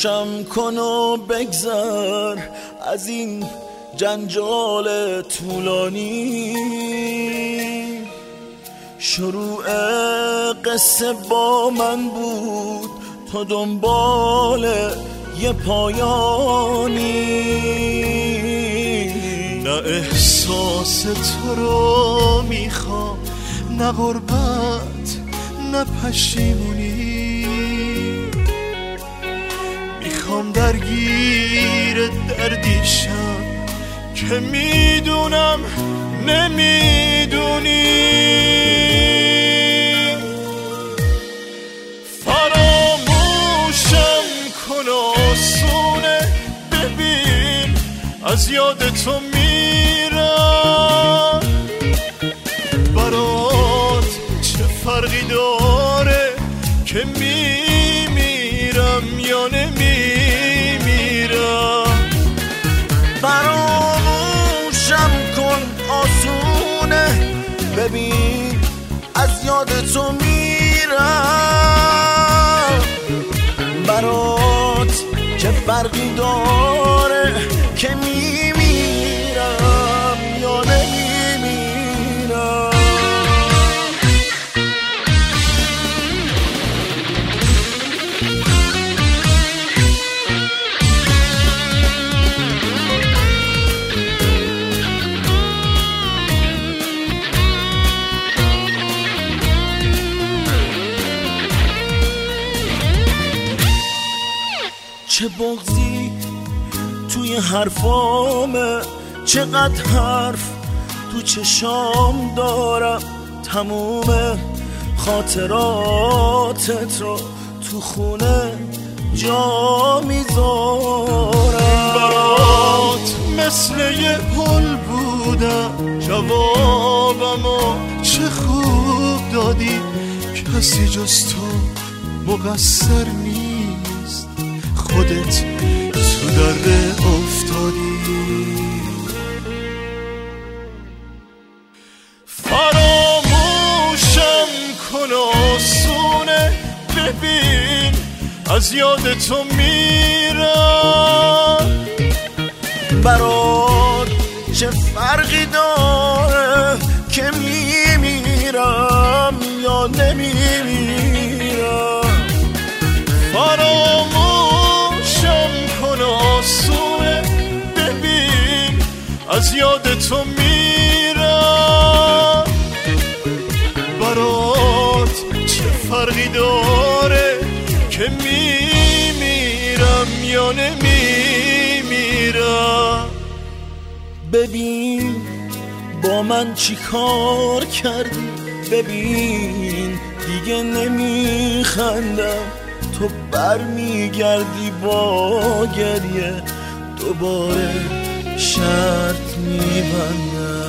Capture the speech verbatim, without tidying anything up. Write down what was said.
روشن کن و بگذر از این جنجال طولانی. شروع قصه با من بود تو دنبال یه پایانی. نه احساس تو رو میخوام، نه غربت نه پشیمونی. میخوام درگیر دردی شم که میدونم نمیدونی. فراموشم کن آسونه، ببین از یاد تو میرم. برات چه فرقی داره که میمیرم یا نمیمیرم. فراموشم کن آسونه، ببین از یاد تو میرم. برات چه فرقی داره که میمیرم یا نمیمیرم. چه بغضی توی حرفامه، چقدر حرف تو چشام دارم. تموم خاطراتت رو تو خونه جا میذارم. برات مثل یه پل بودم، جوابمو چه خوب دادی. کسی جز تو مقصر نیست، خودت تو درد افتادی. فراموشم کن آسونه، ببین از یاد تو میرم. برات چه فرقی داره که میمیرم یا نمیمیرم. فراموشم کن آسونه، ببین از یاد تو میرم. برات چه فرقی داره که میمیرم یا نمیمیرم. ببین با من چی کار کردی، ببین دیگه نمیخندم. تو برمیگردی با گریه، دوباره شرط میبندم.